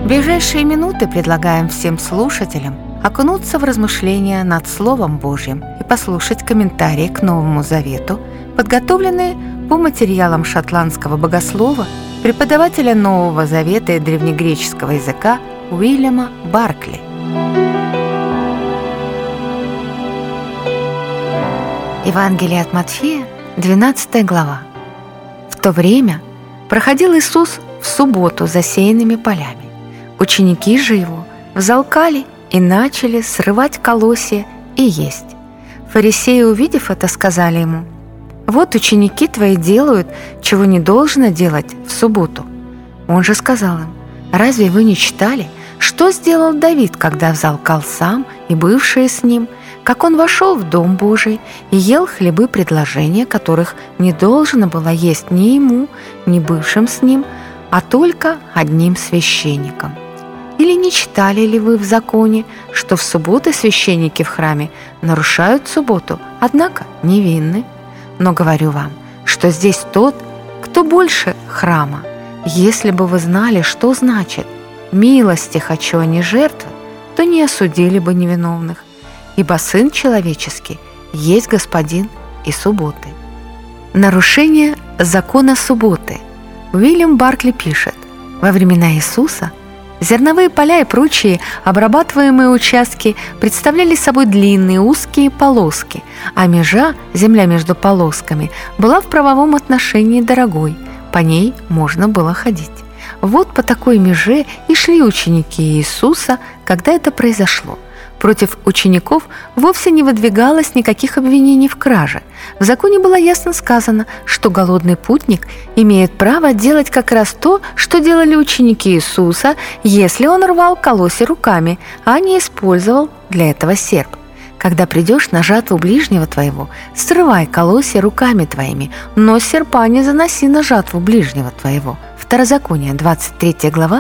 В ближайшие минуты предлагаем всем слушателям окунуться в размышления над Словом Божьим и послушать комментарии к Новому Завету, подготовленные по материалам шотландского богослова, преподавателя Нового Завета и древнегреческого языка Уильяма Баркли. Евангелие от Матфея, 12 глава. В то время проходил Иисус в субботу засеянными полями. Ученики же его взалкали и начали срывать колосья и есть. Фарисеи, увидев это, сказали ему: «Вот ученики твои делают, чего не должно делать в субботу». Он же сказал им: «Разве вы не читали, что сделал Давид, когда взалкал сам и бывшие с ним, как он вошел в Дом Божий и ел хлебы предложения, которых не должно было есть ни ему, ни бывшим с ним, а только одним священником? Или не читали ли вы в законе, что в субботы священники в храме нарушают субботу, однако невинны? Но говорю вам, что здесь тот, кто больше храма. Если бы вы знали, что значит «милости хочу, а не жертвы», то не осудили бы невиновных. Ибо Сын Человеческий есть Господин и субботы». Нарушение закона субботы. Уильям Баркли пишет: во времена Иисуса зерновые поля и прочие обрабатываемые участки представляли собой длинные узкие полоски, а межа, земля между полосками, была в правовом отношении дорогой, по ней можно было ходить. Вот по такой меже и шли ученики Иисуса, когда это произошло. Против учеников вовсе не выдвигалось никаких обвинений в краже. В законе было ясно сказано, что голодный путник имеет право делать как раз то, что делали ученики Иисуса, если он рвал колосья руками, а не использовал для этого серп. Когда придешь на жатву ближнего твоего, срывай колосья руками твоими, но серпа не заноси на жатву ближнего твоего. Второзаконие, 23 глава,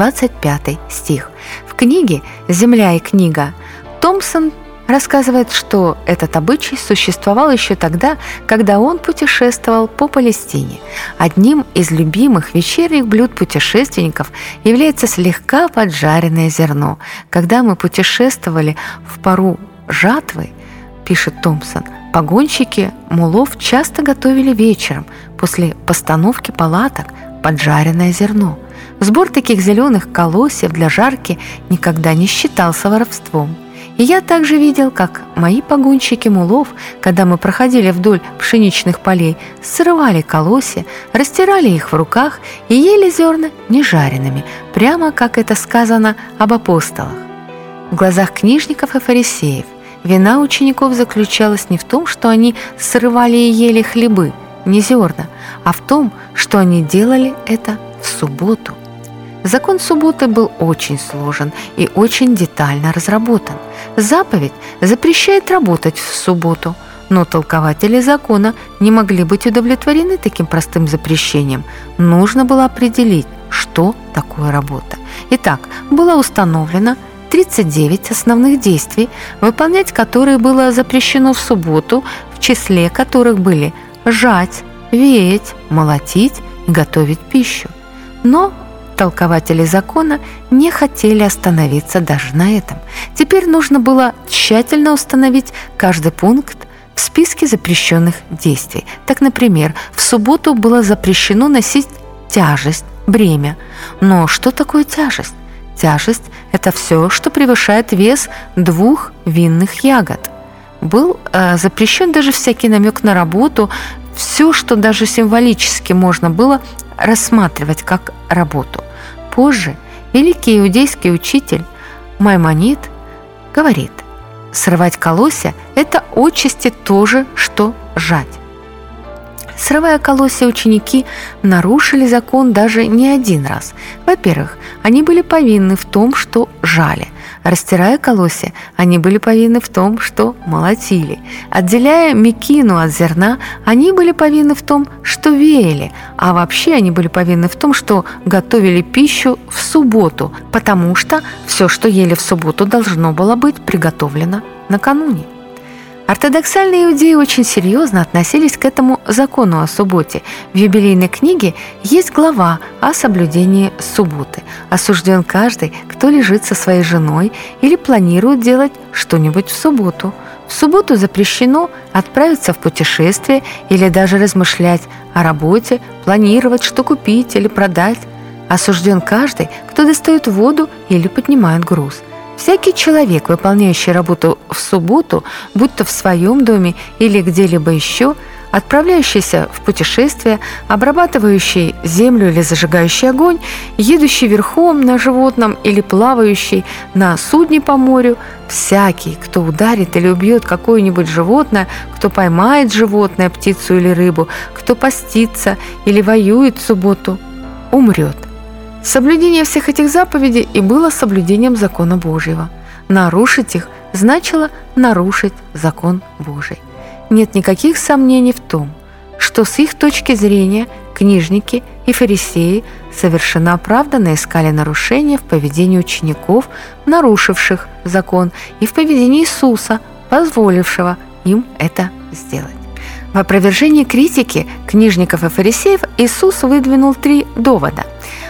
25 стих. В книге «Земля и книга» Томпсон рассказывает, что этот обычай существовал еще тогда, когда он путешествовал по Палестине. Одним из любимых вечерних блюд путешественников является слегка поджаренное зерно. Когда мы путешествовали в пору жатвы, пишет Томпсон, погонщики мулов часто готовили вечером после постановки палаток поджаренное зерно. Сбор таких зеленых колосьев для жарки никогда не считался воровством. И я также видел, как мои погонщики мулов, когда мы проходили вдоль пшеничных полей, срывали колосья, растирали их в руках и ели зерна нежаренными, прямо как это сказано об апостолах. В глазах книжников и фарисеев вина учеников заключалась не в том, что они срывали и ели хлебы, не зерна, а в том, что они делали это в субботу. Закон субботы был очень сложен и очень детально разработан. Заповедь запрещает работать в субботу, но толкователи закона не могли быть удовлетворены таким простым запрещением. Нужно было определить, что такое работа. Итак, было установлено 39 основных действий, выполнять которые было запрещено в субботу, в числе которых были жать, веять, молотить и готовить пищу. Но толкователи закона не хотели остановиться даже на этом. Теперь нужно было тщательно установить каждый пункт в списке запрещенных действий. Так, например, в субботу было запрещено носить тяжесть, бремя. Но что такое тяжесть? Тяжесть – это все, что превышает вес 2 винных ягод. Был запрещен даже всякий намек на работу, все, что даже символически можно было рассматривать как работу. Позже великий иудейский учитель Маймонид говорит: срывать колосья – это отчасти то же, что жать. Срывая колосья, ученики нарушили закон даже не один раз. Во-первых, они были повинны в том, что жали. Растирая колосья, они были повинны в том, что молотили. Отделяя мекину от зерна, они были повинны в том, что веяли. А вообще они были повинны в том, что готовили пищу в субботу, потому что все, что ели в субботу, должно было быть приготовлено накануне. Ортодоксальные иудеи очень серьезно относились к этому закону о субботе. В юбилейной книге есть глава о соблюдении субботы. Осужден каждый, кто лежит со своей женой или планирует делать что-нибудь в субботу. В субботу запрещено отправиться в путешествие или даже размышлять о работе, планировать, что купить или продать. Осужден каждый, кто достает воду или поднимает груз. Всякий человек, выполняющий работу в субботу, будь то в своем доме или где-либо еще, отправляющийся в путешествие, обрабатывающий землю или зажигающий огонь, едущий верхом на животном или плавающий на судне по морю, всякий, кто ударит или убьет какое-нибудь животное, кто поймает животное, птицу или рыбу, кто постится или воюет в субботу, умрет. Соблюдение всех этих заповедей и было соблюдением закона Божьего. Нарушить их значило нарушить закон Божий. Нет никаких сомнений в том, что с их точки зрения книжники и фарисеи совершенно оправданно искали нарушения в поведении учеников, нарушивших закон, и в поведении Иисуса, позволившего им это сделать. В опровержении критики книжников и фарисеев Иисус выдвинул 3 довода.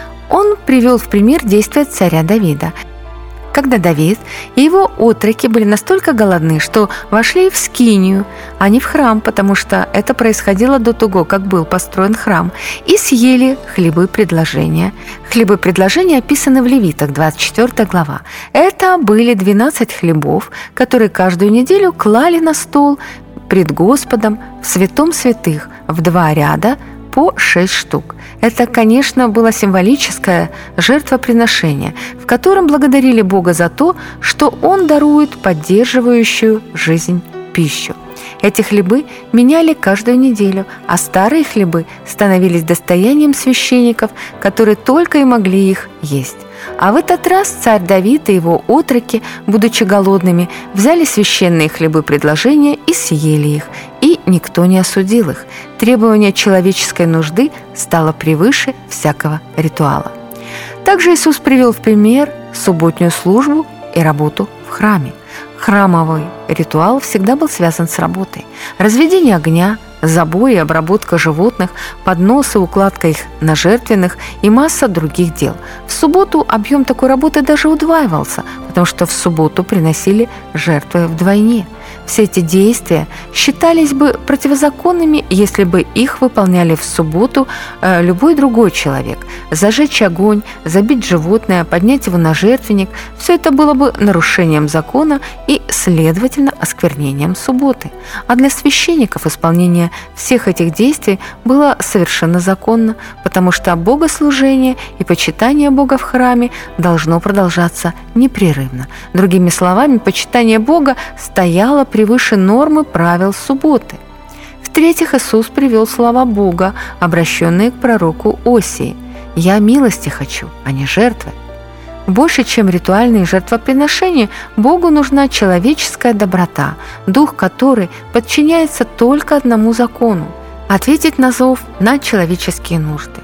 Он привел в пример действия царя Давида, когда Давид и его отроки были настолько голодны, что вошли в скинию, а не в храм, потому что это происходило до того, как был построен храм, и съели хлебы предложения. Хлебы предложения описаны в Левитах, 24 глава. Это были 12 хлебов, которые каждую неделю клали на стол пред Господом в святом святых в 2 ряда по 6 штук. Это, конечно, было символическое жертвоприношение, в котором благодарили Бога за то, что Он дарует поддерживающую жизнь пищу. Эти хлебы меняли каждую неделю, а старые хлебы становились достоянием священников, которые только и могли их есть. А в этот раз царь Давид и его отроки, будучи голодными, взяли священные хлебы предложения и съели их, и никто не осудил их. Требование человеческой нужды стало превыше всякого ритуала. Также Иисус привел в пример субботнюю службу и работу в храме. Храмовый ритуал всегда был связан с работой. Разведение огня, забой и обработка животных, поднос и укладка их на жертвенных и масса других дел. В субботу объем такой работы даже удваивался, потому что в субботу приносили жертвы вдвойне. Все эти действия считались бы противозаконными, если бы их выполняли в субботу любой другой человек. Зажечь огонь, забить животное, поднять его на жертвенник – все это было бы нарушением закона и, следовательно, осквернением субботы. А для священников исполнение всех этих действий было совершенно законно, потому что богослужение и почитание Бога в храме должно продолжаться непрерывно. Другими словами, почитание Бога стояло превыше нормы правил субботы. В-третьих, Иисус привел слова Бога, обращенные к пророку Осии: «Я милости хочу, а не жертвы». Больше, чем ритуальные жертвоприношения, Богу нужна человеческая доброта, дух которой подчиняется только одному закону – ответить на зов на человеческие нужды.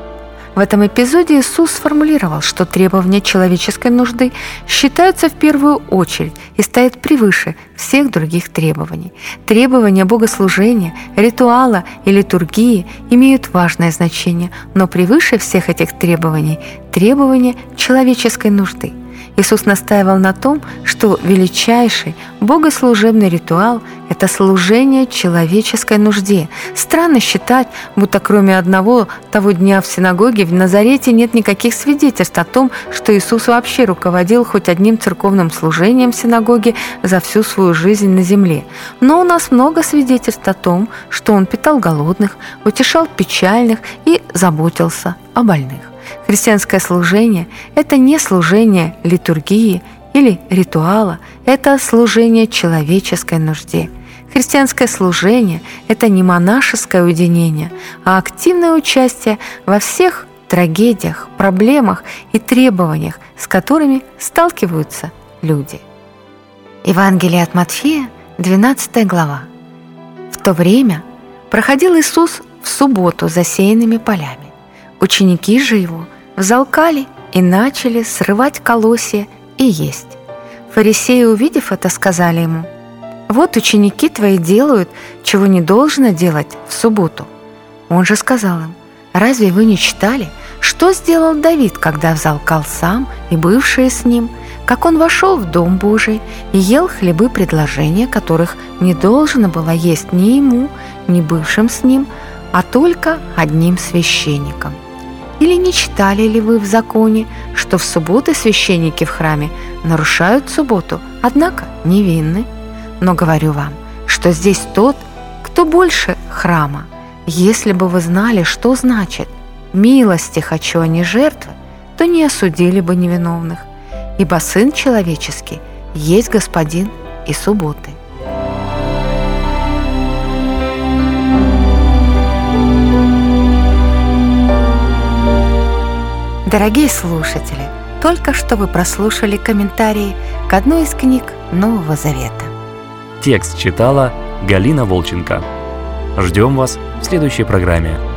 В этом эпизоде Иисус сформулировал, что требования человеческой нужды считаются в первую очередь и стоят превыше всех других требований. Требования богослужения, ритуала и литургии имеют важное значение, но превыше всех этих требований – требования человеческой нужды. Иисус настаивал на том, что величайший богослужебный ритуал – это служение человеческой нужде. Странно считать, будто кроме одного того дня в синагоге в Назарете нет никаких свидетельств о том, что Иисус вообще руководил хоть одним церковным служением в синагоге за всю свою жизнь на земле. Но у нас много свидетельств о том, что Он питал голодных, утешал печальных и заботился о больных. Христианское служение – это не служение литургии или ритуала, это служение человеческой нужде. Христианское служение – это не монашеское уединение, а активное участие во всех трагедиях, проблемах и требованиях, с которыми сталкиваются люди. Евангелие от Матфея, 12 глава. В то время проходил Иисус в субботу засеянными полями. Ученики же его взалкали и начали срывать колосья и есть. Фарисеи, увидев это, сказали ему: Вот ученики твои делают, чего не должно делать в субботу». Он же сказал им: «Разве вы не читали, что сделал Давид, когда взалкал сам и бывшие с ним, как он вошел в Дом Божий и ел хлебы предложения, которых не должно было есть ни ему, ни бывшим с ним, а только одним священником? Или не читали ли вы в законе, что в субботы священники в храме нарушают субботу, однако невинны? Но говорю вам, что здесь тот, кто больше храма. Если бы вы знали, что значит «милости хочу, а не жертвы», то не осудили бы невиновных, ибо Сын Человеческий есть Господин и субботы». Дорогие слушатели, только что вы прослушали комментарии к одной из книг Нового Завета. Текст читала Галина Волченко. Ждем вас в следующей программе.